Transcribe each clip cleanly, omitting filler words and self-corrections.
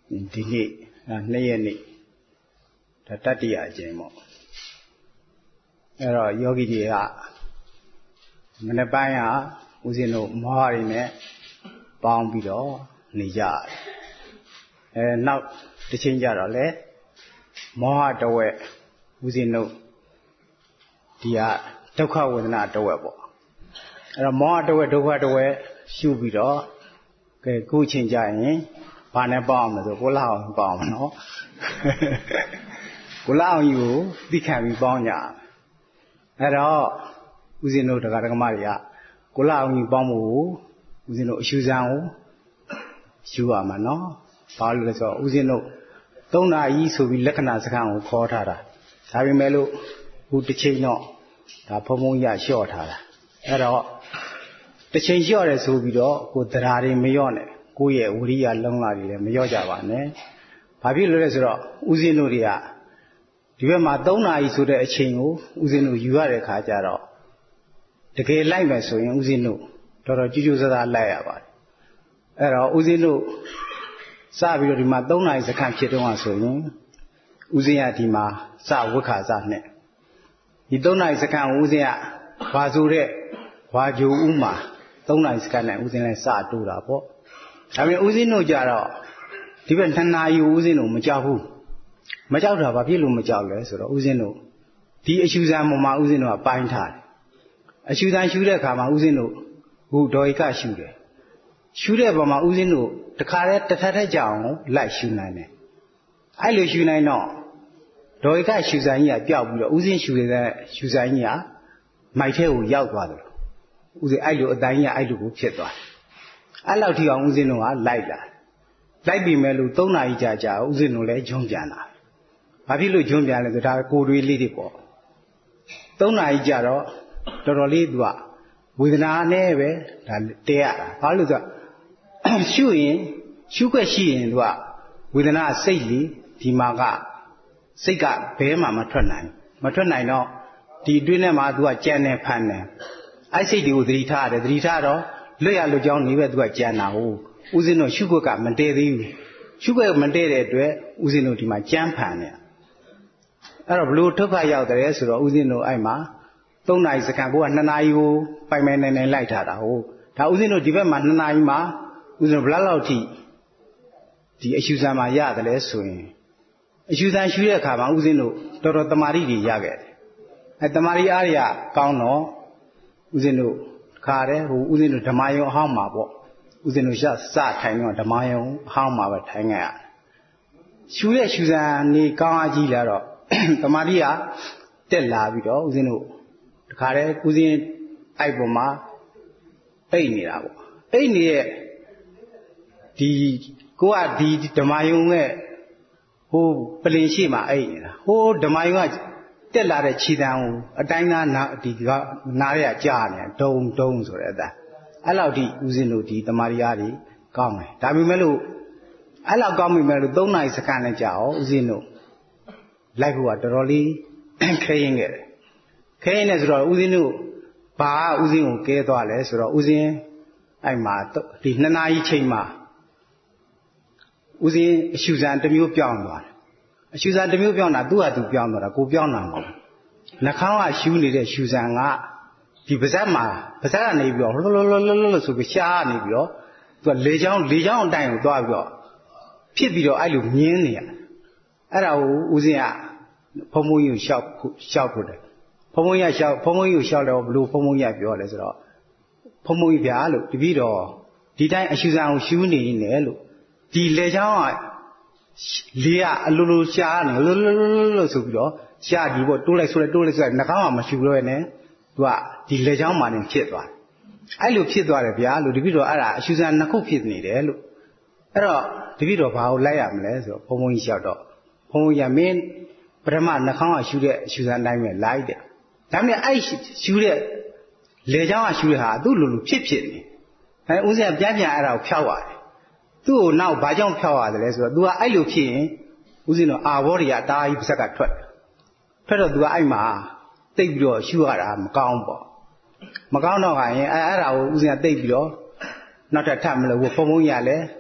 ဒီနေ့2ရက်နေ့ဒါတတိယအကျင့်ပေါ့အဲ့တော့ယောဂီတွေကမနေ့ပိုင်းကဦးဇင်းတို့မောဟတွေနဲ့ပေါင်းပြီးတော့နေကြတယ်နောက်တစ်ချိန်ကြတော့လေမောဟတဝက်ဦးဇင်းတို့ဒီကဒုက္ခဝေဒနာတဝက်ပေါ့အဲ့တော့မောဟတဝက်ဒုက္ခတဝက်ရှုပြီးတော့ကဲခုချိန်ကြရင်ဘာနဲ့ပေါင်းအောင်လဲဆိုကိုလှအောင်ပေါင်းအောင်နော်ကိုလှအောင်ကြီးကိုသိခံပြီးပေါင်းကြအဲ့တော့ဦးဇင်းတို့တရားဓမ္မတွေကကိုလှအောင်ကြီးပေါင်းဖို့ဦးဇင်းတို့အရှုစံကိုရှုရမှာနော်ဘာလို့လဲဆိုတော့ဦးဇင်းတို့3နာရီဆိုပြီးလက္ခဏာစကားကိုခေါ်ထားတာဒါပေမဲ့လို့ခုတစ်ချိန်တော့ဒါဖုံဖုံရလျှော့ထားတာအဲ့တော့တစ်ချိန်လျှော့တယ်ဆိုပြီးတော့ကိုတရားတွေမလျော့နဲ့ကိုယ့်ရဲ့ဝိရိယလုံးလာတွေလည်းမလျော့ကြပါနဲ့ဘာဖြစ်လို့လဲဆိုတော့ဦးဇင်းတို့တွေကဒီဘက်မှာ3နာရီဆိုတဲ့အချိန်ကိုဦးဇင်းတို့ယူရတဲ့ခါကျတော့တကယ်လိုက်မယ်ဆိုရင်ဦးဇင်းတို့တော်တော်ကြိုးကြိုးစားစားလိုက်ရပါတယ်အဲ့တော့ဦးဇင်းတို့စပြီးတော့ဒီမှာ3နာရီစခန်းဖြစ်တော့ဆိုရင်ဦးဇင်းကဒီမှာစဝိခါစနဲ့ဒီ3နာရီစခန်းကိုဦးဇင်းကဘာဆိုတဲ့ဘာဂျိုဥမှာ3နာရီစခန်းနဲ့ဦးဇင်းလည်းစတိုးတာပေါ့ဒါပေမဲ့ဦးဇင်းတို့ကြတော့ဒီဘက်2နာရီကိုဦးဇင်းတို့မကြောက်ဘူးမကြောက်တာဘာဖြစ်လို့မကြောက်လဲဆိုတော့ဦးဇင်းတို့ဒီအရှုစံပေါ်မှာဦးဇင်းတို့ကပိုင်းထားတယ်အရှုစံရှုတဲ့အခါမှာဦးဇင်းတို့ဟိုဒေါ်ဧကရှုတယ်ရှုတဲ့ပုံမှာဦးဇင်းတို့တခါတည်းတစ်ထပ်ထက်ကြအောင်လိုက်ရှုနိုင်တယ်အဲ့လိုရှုနိုင်တော့ဒေါ်ဧကရှုစံကြီးကပျောက်ပြီးတော့ဦးဇင်းရှုတဲ့ရှုစံကြီးကမိုက်ထဲကိုရောက်သွားတယ်ဦးဇင်းအဲ့လိုအတိုင်းကြီးကအဲ့လိုကိုဖြစ်သွားတယ်အဲ့လောက်ထိအောင်ဦးဇင်းတို့ကလိုက်လာလိုက်ပြီမဲ့လို့3နာရီကြာဦးဇင်းတို့လည်းဂျုံပြန်လာဘာဖြစ်လို့ဂျုံပြန်လဲဆိုဒါကိုယ်တွေးလေးတွေပေါ့3နာရီကြာတော့တော်တော်လေးသူကဝေဒနာနဲ့ပဲဒါတဲရတာဘာလို့ဆိုရှုရင်ရှုခွက်ရှိရင်သူကဝေဒနာစိတ်လီဒီမှာကစိတ်ကဘဲမှမထွက်နိုင်တော့ဒီအတွင်းထဲမှာသူကကြံနေဖန်နေအဲ့စိတ်တွေကိုသတိထားရတယ်သတိထားတော့လွတ်ရလွတ်ကြောင်းနေပဲသူကကြံတာဟုတ်ဦးဇင်းတို့ရှုခွက်ကမတည့်သေးဘူးရှုခွက်မတည့်တဲ့အတွက်ဦးဇင်းတို့ဒီမှာကြမ်းဖန်နေအဲ့တော့ဘလို့ထုတ်ဖတ်ရောက်တယ်ဆိုတော့ဦးဇင်းတို့အဲ့မှာ3နာရီစက္ကန့်ကိုက2နာရီကိုပိုင်ပိုင်နိုင်လိုက်ထားတာဟုတ်ဒါဦးဇင်းတို့ဒီဘက်မှာ2နာရီမှာဦးဇင်းတို့ဘယ်လောက်ထိဒီအရှုစံမှာရတယ်လဲဆိုရင်အရှုစံရှုတဲ့အခါမှာဦးဇင်းတို့တော်တော်တမာရီတွေရခဲ့တယ်အဲတမာရီအားတွေကကောင်းတော့ဦးဇင်းတို့ခါတယ်ဟိုဦးဇင်းတို့ဓမ္မယုံအဟောင်းမှာပေါ့ဦးဇင်းတို့စထိုင်တော့ဓမ္မယုံအဟောင်းမှာပဲထိုင်ခဲ့ရရှုတဲ့ရှုစံနေကောင်းအားကြီးလာတော့တမာရီကတက်လာပြီးတော့ဦးဇင်းတို့တခါတည်းဦးဇင်းအဲ့ပေါ်မှာအိတ်နေတာပေါ့အိတ်နေတဲ့ဒီကိုကဒီဓမ္မယုံရဲ့ဟိုပလင်ရှိမှအိတ်နေတာဟိုဓမ္မယုံကတက်လာတဲ့ခြေတံကိုအတိုင်းသားဒီကနားရကြားနေဒုံဒုံဆိုတဲ့အတိုင်းအဲ့လောက်ထိဦးဇင်းတို့ဒီတမာရီအားတွေကောင်းတယ်ဒါပေမဲ့လို့အဲ့လောက်ကောင်းပြီမဲ့လို့3နာရီစက္ကန့်နဲ့ကြာအောင်ဦးဇင်းတို့လိုက်ဖို့ကတော်တော်လေးခဲရင်ခဲ့တယ်ခဲရင်နဲ့ဆိုတော့ဦးဇင်းတို့ဘာဦးဇင်းကိုကဲသွားလဲဆိုတော့ဦးဇင်းအဲ့မှာဒီ2နာရီချိန်မှာဦးဇင်းအရှုစံတစ်မျိုးပြောင်းသွားတယ်အရှုစံတစ်မျိုးပြောင်းတာသူ့ဟာသူပြောင်းသွားတာကိုပြောင်းတာမဟုတ်နှာခေါင်းကရှူနေတဲ့ရှုစံကဒီပါးစပ်ကနေပြီးတော့လှလို့ဆိုပြီးရှားနေပြီးတော့သူကလေချောင်းအတိုင်းကိုသွားပြီးတော့ဖြစ်ပြီးတော့အဲ့လိုမြင်းနေရအဲ့ဒါကိုဦးဇင်းကဖုံဖုံကြီးကိုရှောက်ဖို့တယ်ဖုံဖုံကြီးကိုရှောက်တော့ဘလို့ဖုံဖုံကြီးကပြောလဲဆိုတော့ဖုံဖုံကြီးဗျာလို့တပည့်တော်ဒီတိုင်းအရှုစံကိုရှူနေနေလို့ဒီလေချောင်းကလေကအလိုလိုရှားနေလို့ဆိုပြီးတော့ရှားဒီပေါ့တိုးလိုက်ဆိုလိုက်နှာခေါင်းကမရှူလို့နဲ့သူကဒီလေချောင်းမှနေဖြစ်သွားတယ်အဲ့လိုဖြစ်သွားတယ်ဗျာလို့တပည့်တော်အဲ့ဒါအရှုစံ2ခုဖြစ်နေတယ်လို့အဲ့တော့တပည့်တော်ဘာကိုလိုက်ရမလဲဆိုတော့ဘုံဘုံကြီးလျှောက်တော့ဘုံဘုံကြီးကမင်းပထမနှာခေါင်းကရှူတဲ့အရှုစံအတိုင်းပဲလိုက်တယ်ဒါပေမဲ့အဲ့ရှူတဲ့လေချောင်းကရှူတဲ့ဟာသူ့လိုဖြစ်နေအဲဦးဇင်းကပြန်အဲ့ဒါကိုဖျောက်ရတယ်သူ့ကိုနောက်ဘာကြောင့်ဖျောက်ရတယ်လဲဆိုတော့ तू ကအဲ့လိုဖြစ်ရင်ဦးဇင်းတို့အာဘောတွေကတားကြီးပါဇက်ကထွက်တော့ तू ကအဲ့မှာတိတ်ပြီးတော့ရှူရတာမကောင်းပေါ့မကောင်းတော့ခိုင်းအဲ့ဒါကိုဦးဇင်းကတိတ်ပြီးတော့နောက်ထပ်ထပ်မလို့ဘုံဘုံကြီးကလည်း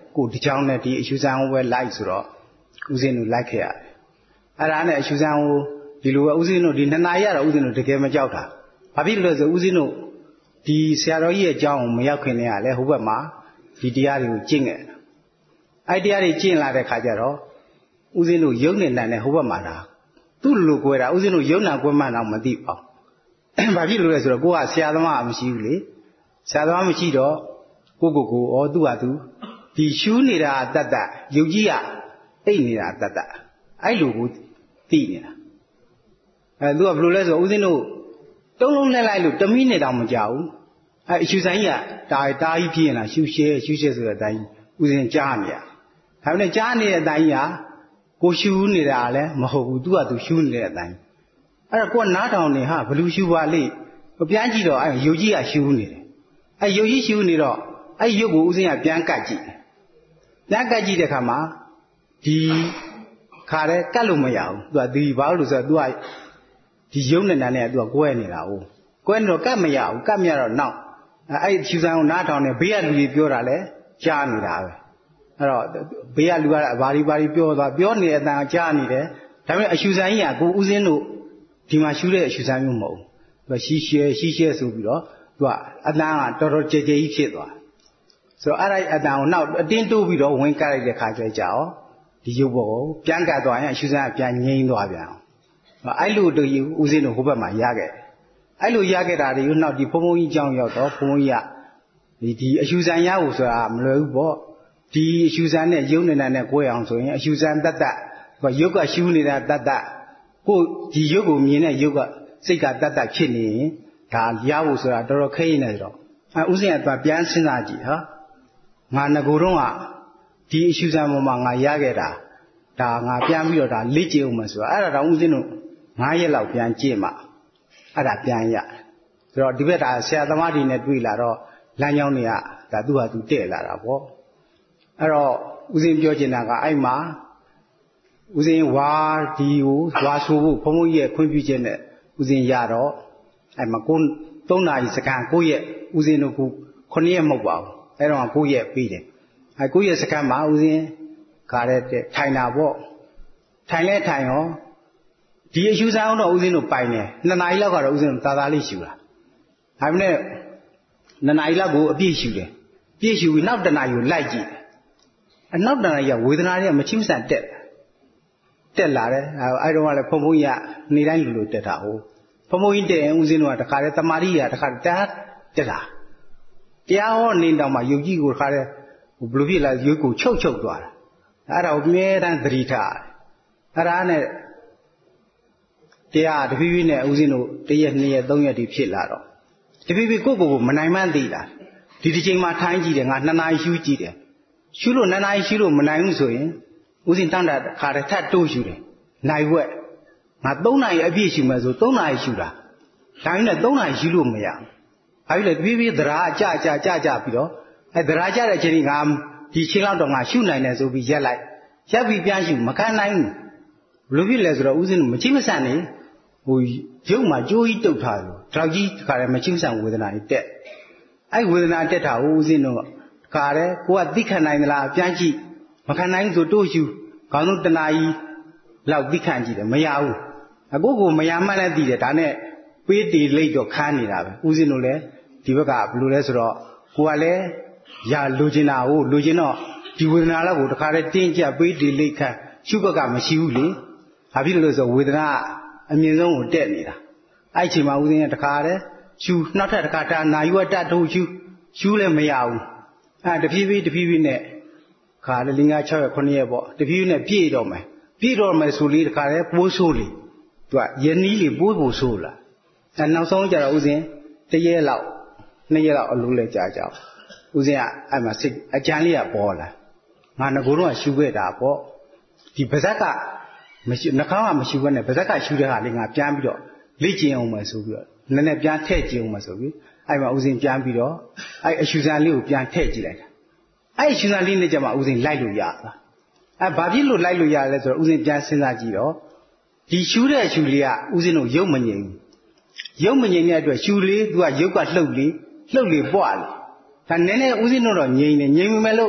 ကိုဒီကြောင်နဲ့ဒီအရှုစံကိုပဲလိုက်ဆိုတော့ဦးဇင်းတို့လိုက်ခဲ့ရတယ်အဲ့ဒါနဲ့အရှုစံကိုဒီလိုပဲဦးဇင်းတို့ဒီ2 နာရီရတော့ဦးဇင်းတို့တကယ်မကြောက်တာဘာဖြစ်လို့လဲဆိုဦးဇင်းတို့ဒီဆရာတော်ကြီးရဲ့အကြောင်းကိုမရောက်ခင်တည်းကလည်းဟိုဘက်မှာဒီတရားတွေကိုကျင့်ခဲ့အဲ့တရားတွေကျင့်လာတဲ့ခါကျတော့ဦးဇင်းတို့ယုံနေတဲ့ဟိုဘက်မှာဒါသူ့လိုကွဲတာဦးဇင်းတို့ယုံနာကွဲမှန်းတော့မသိပါဘူးဘာဖြစ်လို့လဲဆိုတော့ကိုကဆရာသမားမရှိဘူးလေဆရာသမားမရှိတော့ကိုဩသူ့ဟာသူဒီရှူးနေတာတတ်တတ်ယုတ်ကြီးကအိတ်နေတာတတ်တတ်အဲ့လိုကိုသိနေတာသူကဘယ်လိုလဲဆိုဦးဇင်းတို့တုံးလုံးလှည့်လိုက်လို့1 မိနစ်တောင်မကြာဘူးအဲ့အရှူဆိုင်ကြီးကတာကြီးပြင်းလာရှူရှဲဆိုတဲ့အတိုင်းဦးဇင်းကြားနေရဒါပေမဲ့ကြားနေတဲ့အတိုင်းကကိုရှူနေတာလည်းမဟုတ်ဘူးသူကသူရှူနေတဲ့အတိုင်းအဲ့တော့ကိုကနားထောင်နေဟာဘလူရှူပါလိပြန်ကြည့်တော့အဲ့ရုပ်ကြီးကရှူနေတယ်အဲ့ရုပ်ကြီးရှူနေတော့အဲ့ရုပ်ကိုဦးဇင်းကပြန်ကတ်ကြည့်ပြန်ကတ်ကြည့်တဲ့အခါမှာဒီခါတဲ့ကတ်လို့မရဘူးသူကဒီဘာလို့ဆိုတော့သူကဒီရုပ်နဲ့သူကကွဲနေတာ哦ကွဲနေတော့ကတ်မရဘူးကတ်မရတော့နောက်အဲ့ရှူစံကိုနားထောင်နေဘေးကလူကြီးပြောတာလဲကြားနေတာပဲအဲ့တော့ဘေးကလူကဘာဒီပြောသွားပြောနေတဲ့အတန်ကြားနေတယ်ဒါပေမဲ့အရှူစံကြီးကကိုဦးဇင်းတို့ဒီမှာရှူတဲ့အရှူစံမျိုးမဟုတ်ဘူးသူကရှီရှဲဆိုပြီးတော့သူကအတန်ကတော်တော်ကြဲကြီးဖြစ်သွားဆိုတော့အဲ့အတန်ကိုနောက်အတင်းတိုးပြီးတော့ဝင်ကတ်လိုက်တဲ့ခါကျကြောဒီရုပ်ဘောကိုပြန်ကတ်သွားရင်အရှူစံကပြန်ငြိမ်းသွားပြန်အဲ့လိုတူဦးဇင်းတို့ဟိုဘက်မှာရခဲ့အဲ့လိုရခဲ့တာတွေကိုနောက်ဒီဘုံဘုံကြီးကြောင်းရောက်တော့ဘုံဘုံကြီးကဒီအရှူစံရဖို့ဆိုတာမလွယ်ဘူးပေါ့ဒီအရှူစံနဲ့ယုံနေတာနဲ့ကိုယ်အောင်ဆိုရင်အရှူစံတတ်ရုပ်ကရှူနေတာတတ်ကိုဒီရုပ်ကိုမြင်တဲ့ရုပ်ကစိတ်ကတတ်ဖြစ်နေရင်ဒါရဖို့ဆိုတာတော်တော်ခဲရင်နေတော့ဥစဉ်ကပြန်စဉ်းစားကြည့်ဟာငါငကိုယ်တော့ကဒီအရှူစံပေါ်မှာငါရခဲ့တာဒါငါပြန်ပြီးတော့ဒါလေ့ကျင့်အောင်မဆိုတာအဲ့ဒါတော့ဥစဉ်တို့9 ရက်လောက်ပြန်ကျင့်မှအဲ့ဒါပြန်ရဆိုတော့ဒီဘက်ဒါဆရာသမားတွေနဲ့တွေ့လာတော့လမ်းကြောင်းတွေကဒါသူ့ဟာသူတဲ့လာတာပေါ့အဲ့တော့ဦးဇင်းပြောချင်တာကအဲ့မှာဦးဇင်းဝါဒီကိုဝါဆိုဖို့ဘုံဘုံကြီးရဲ့ခွင့်ပြုချက်နဲ့ဦးဇင်းရတော့အဲ့မှာ3 နာရီစကန်9 ရက်ဦးဇင်းတို့က9 ရက်မဟုတ်ပါဘူးအဲ့တော့9 ရက်ပြီးတယ်အဲ့9 ရက်စကန်မှာဦးဇင်းခါတဲ့ထိုင်တာပေါ့ထိုင်လဲထိုင်ရောဒီအရှူစံအောင်တော့ဦးဇင်းတို့ပိုင်တယ်2 နာရီလောက်ကတော့ဦးဇင်းတို့သာလေးရှူတာဒါပေမဲ့2 နာရီလောက်ကိုအပြည့်ရှူတယ်ပြည့်ရှူပြီးနောက်1 နာရီကိုလိုက်ကြည့်တယ်နောက်1 နာရီကဝေဒနာတွေကမချိမဆန်တက်လာတယ်အဲ့တော့ကလည်းဘုံဘုံကြီးကနေတိုင်းလူတက်တာဟုတ်ဘုံဘုံကြီးတက်ရင်ဦးဇင်းတို့ကတခါတည်းတမာတိရတခါတက်တာတရားဟောနေတော့မှယုတ်ကြီးကိုတခါတည်းဘလို့ဖြစ်လာရုပ်ကိုချုပ်သွားတာအဲ့ဒါကိုအမြဲတမ်းသတိထားအဲ့ဒါနဲ့တရားတဖြည်းဖြည်းနဲ့ဦးဇင်းတို့1 ရက် 2 ရက် 3 ရက်ဒီဖြစ်လာတော့တဖြည်းဖြည်းကိုမနိုင်မှန်းသိလာဒီတစ်ချိန်မှာထိုင်းကြည့်တယ်ငါ2 နာရီရှူကြည့်တယ်ရှူလို့2 နာရီရှူလို့မနိုင်ဘူးဆိုရင်ဦးဇင်းတန်းတာခါတည်းထပ်တိုးရှူတယ်နိုင်ဝက်ငါ3 နာရီအပြည့်ရှူမယ်ဆို3 နာရီရှူတာဒါပေမဲ့3 နာရီရှူလို့မရဘူးဘာဖြစ်လဲတဖြည်းဖြည်းသရာကြပြီးတော့အဲသရာကြတဲ့အချိန်ကဒီချိန်လောက်တော့ငါရှူနိုင်တယ်ဆိုပြီးရက်ပြီးပြန်ရှူမခံနိုင်ဘူးဘယ်လိုဖြစ်လဲဆိုတော့ဦးဇင်းမချိမဆန်နေဟိုရုပ်မှာကြိုးကြီးတုတ်ထားတယ်တောက်ကြီးတခါတည်းမချိမဆန်ဝေဒနာတွေတက်အဲ့ဝေဒနာတက်တာဦးဇင်းတို့ခါတယ်ကိုကသိခံနိုင်သလားပြန်ကြည့်မခံနိုင်ဆိုတိုးရှူခေါင်းဆုံး1 နာရီလောက်သိခံကြည့်တယ်မရဘူးအခုကိုမရမှန်းလည်းသိတယ်ဒါနဲ့ပေးတီလိတ်တော့ခန်းနေတာပဲဦးဇင်းတို့လည်းဒီဘက်ကဘယ်လိုလဲဆိုတော့ကိုကလည်းရလိုချင်တာကိုလိုချင်တော့ဒီဝေဒနာလောက်ကိုတခါတည်းတင်းကျပ်ပေးတီလိတ်ခန်းရှုဘက်ကမရှိဘူးလေဘာဖြစ်လို့လဲဆိုဝေဒနာအမြင့်ဆုံးကိုတက်နေတာအဲ့ချိန်မှာဦးဇင်းကတခါတည်းရှူနောက်ထပ်တခါနာယူတတ်ထိုးရှူလည်းမရဘူးအဲ့တဖြည်းဖြည်းနဲ့ခါလည်း5 6 ရက် 9 ရက်ပေါ့တဖြည်းဖြည်းနဲ့ပြည့်တော့မယ်ဆိုလေတခါတည်းပိုးဆိုးလေသူကယနီးလေပိုးဆိုးလာအဲ့နောက်ဆုံးကျတော့ဦးဇင်း1 ရက်လောက်2 ရက်လောက်အလိုလဲကြာဦးဇင်းကအဲ့မှာစိတ်အကြမ်းလေးကပေါ်လာငါငကိုယ်တော့ရှူခဲ့တာပေါ့ဒီပါဇက်ကမရှိနှာခေါင်းကမရှိဘဲနဲ့ပါဇက်ကရှူတဲ့ဟာလေးငါပြန်ပြီးတော့လေ့ကျင့်အောင်မယ်ဆိုပြီးတော့နည်းနည်းပြန်ထည့်ကျင်အောင်မယ်ဆိုပြီးအဲ့မှာဦးဇင်းပြန်ပြီးတော့အဲ့အရှူစံလေးကိုပြန်ထည့်ကြည့်လိုက်တာအဲ့အရှူစံလေးနဲ့ကျမှဦးဇင်းလိုက်လို့ရတာအဲ့ဘာဖြစ်လို့လိုက်လို့ရလဲဆိုတော့ဦးဇင်းပြန်စဉ်းစားကြည့်တော့ဒီရှူတဲ့ရှူလေးကဦးဇင်းတို့ရုပ်မငြိမ်ဘူးရုပ်မငြိမ်တဲ့အတွက်ရှူလေးသူကရုပ်ကလှုပ်လေပွားလေဒါနည်းနည်းဦးဇင်းတို့တော့ငြိမ်နေငြိမ်မယ်လို့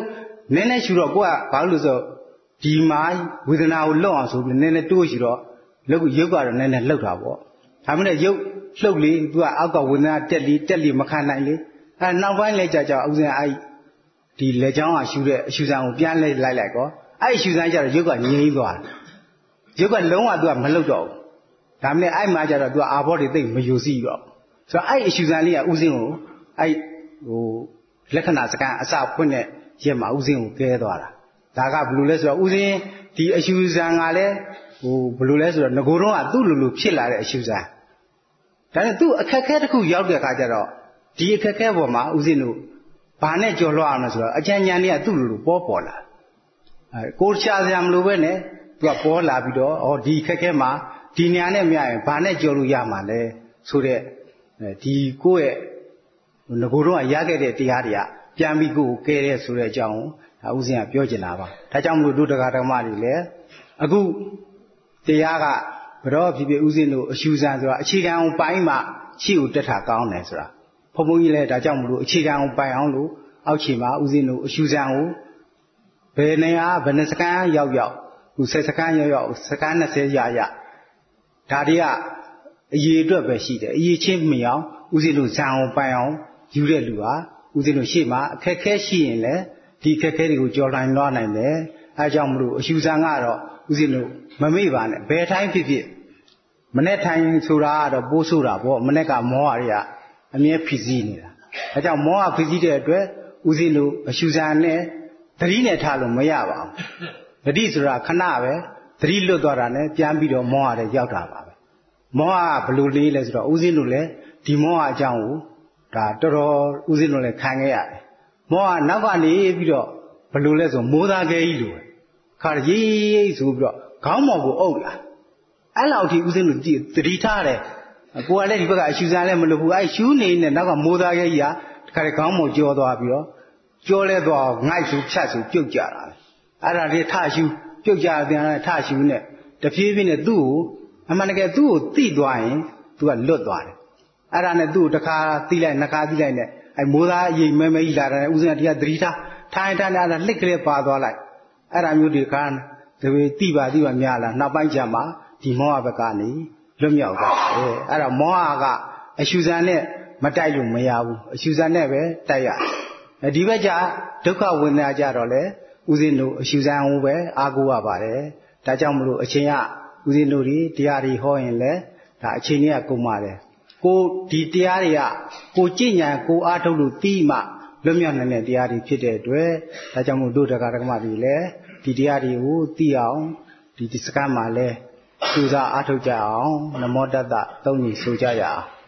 nene shuro ko balu so di mai withana ko lokအောင်ဆိုပြီးနည်းနည်းတိုးရှိတော့လောက်ရုပ်ကတော့နည်းနည်းလောက်တာပေါ့ဒါမှမဟုတ်ရုပ်လှုပ်လေသူကအောက်ကဝithanaတက်လီမခံနိုင်လေအဲနောက်ပိုင်းလဲကြာဥစဉ်အဲ့ဒီလက်ချောင်းကရှူတဲ့အရှူဆန်ကိုပြန်လိုက်ကောအဲ့ရှူဆန်ကျတော့ရုပ်ကငြိမ်းသွားတယ်ရုပ်ကလုံးဝသူကမလှုပ်တော့ဘူးဒါမှမဟုတ်အဲ့မှာကျတော့သူကအာဘောတွေသိမ့်မယူစီတော့ဆိုတော့အဲ့အရှူဆန်လေးကဥစဉ်ကိုအဲ့ဟိုလက္ခဏာစကန်အစဖွင့်တဲ့ရက်မှာဥစဉ်ကိုကဲသွားတာဒါကဘယ်လိုလဲဆိုတော့ဥစဉ်ဒီအရှူဆန်ကလည်းဟိုဘယ်လိုလဲဆိုတော့ငကိုတော့ကသူ့လိုဖြစ်လာတဲ့အရှူဆန်ဒါနဲ့သူ့အခက်ခဲတစ်ခုရောက်တဲ့အခါကျတော့ဒီအခက်ခဲပေါ်မှာဥစဉ်တို့ဘာနဲ့ကြော်လွှားအောင်လဲဆိုတော့အချမ်းဉာဏ်တွေကသူ့လိုပေါ်လာကိုရှာစရာမလိုပဲနဲ့သူကပေါ်လာပြီးတော့ဩဒီအခက်ခဲမှာဒီညာနဲ့မြရင်ဘာနဲ့ကြော်လို့ရမှာလဲဆိုတဲ့ဒီကိုယ့်ရဲ့ငကိုတော့ရခဲ့တဲ့တရားတွေကပြန်ပြီးကိုယ်ကဲတဲ့ဆိုတဲ့အကြောင်းကိုဥစဉ်ကပြောချင်တာပါဒါကြောင့်မလို့တို့တရားဓမ္မတွေလည်းအခုတရားကဘရောဖြစ်ဖြစ်ဥစဉ်တို့အရှူဆန်ဆိုတာအခြေခံအောင်ပိုင်းမှရှေ့ကိုတက်တာကောင်းတယ်ဆိုတာဘုံဘုံကြီးလည်းဒါကြောင့်မလို့အခြေခံအောင်ပိုင်းအောင်လို့အောက်ခြေမှာဥစဉ်တို့အရှူဆန်ကိုဘယ်နေရာဘယ်နှစကန်ရောက်ခု10စကန်ရောက်စကန်20ရဒါတွေကအရေးအတွက်ပဲရှိတယ်အရေးချင်းမအောင်ဥစဉ်တို့ဇံအောင်ပိုင်းအောင်ယူတဲ့လူဟာဥစဉ်တို့ရှေ့မှာအခက်ခဲရှိရင်လည်းဒီအခက်ခဲတွေကိုကြော်လွှားနိုင်တယ်အဲကြောင့်မလို့အရှူဆန်ကတော့ဥစဉ်တို့မမေ့ပါနဲ့ဘယ်တိုင်းဖြစ်ဖြစ်မနဲ့ထိုင်ဆိုတာကတော့ပိုးဆိုတာပေါ့မနဲ့ကမောဟတွေကအမြဲဖြစ်စည်းနေတာအဲကြောင့်မောဟဖြစ်စည်းတဲ့အတွက်ဥစဉ်တို့အရှူဆန်နဲ့သတိနဲ့ထားလို့မရပါဘူးသတိဆိုတာခဏပဲသတိလွတ်သွားတာနဲ့ပြန်ပြီးတော့မောဟတွေရောက်တာပါပဲမောဟကဘယ်လိုလေးလဲဆိုတော့ဥစဉ်တို့လည်းဒီမောဟအကြောင်းကိုဒါတော်တော်ဥစဉ်တို့လည်းခံခဲ့ရတယ်မောဟနောက်ကနေပြီးတော့ဘယ်လိုလဲဆိုမိုးသားခဲကြီးလိုခါရေးဆိုပြီးတော့ခေါင်းမော်ကိုအုပ်လာအဲ့လောက်ထိဥစဉ်တို့သတိထားတယ်ကိုကလည်းဒီဘက်ကအရှူဆန်လည်းမလုပ်ဘူးအဲ့ရှူးနေနဲ့နောက်ကမိုးသားခဲကြီးကတခါတည်းခေါင်းမော်ကြောသွားပြီးတော့ကြောလဲသွားငိုက်ဆိုဖြတ်ဆိုပြုတ်ကြတာအဲ့ဒါလေးထရှူပြုတ်ကြပြန်ထရှူနဲ့တဖြည်းဖြည်းနဲ့သူ့ကိုအမှန်တကယ်သူ့ကိုတိသွားရင်သူကလွတ်သွားတယ်အဲ့ဒါနဲ့သူ့ကိုတစ်ခါတိလိုက်နှစ်ခါတိလိုက်နဲ့အဲ့မိုးသားအရင်မဲမဲကြီးလာတယ်ဥစဉ်ကဒီကသတိထားထိုင်နေတာလှစ်ကလေးပါသွားလိုက်အဲ့ဒါမျိုးဒီခါဒီတိပါများလာနောက်ပိုင်းကျမှဒီမောဟဘက်ကနေလွတ်မြောက်သွားတယ်အဲ့တော့မောဟကအရှူဆန်နဲ့မတိုက်လို့မရဘူးအရှူဆန်နဲ့ပဲတိုက်ရတယ်ဒီဘက်ကျဒုက္ခဝေဒနာကြတော့လေဥစဉ်တို့အရှူဆန်ကိုပဲအားကိုးရပါတယ်ဒါကြောင့်မလို့အချိန်ကဥစဉ်တို့ဒီတရားတွေဟောရင်လည်းဒါအချိန်ကြီးကကုန်ပါတယ်ကိုဒီတရားတွေကကိုကြည်ညာကိုအားထုတ်လို့ပြီးမှလွတ်မြောက်နိုင်တဲ့တရားတွေဖြစ်တဲ့အတွက်ဒါကြောင့်မို့တို့တရားဓမ္မတွေလည်းဒီတရားတွေကိုသိအောင်ဒီစကားမှာလည်းကျူစာအားထုတ်ကြအောင်နမောတတ္တသုံးညဆိုကြရအောင်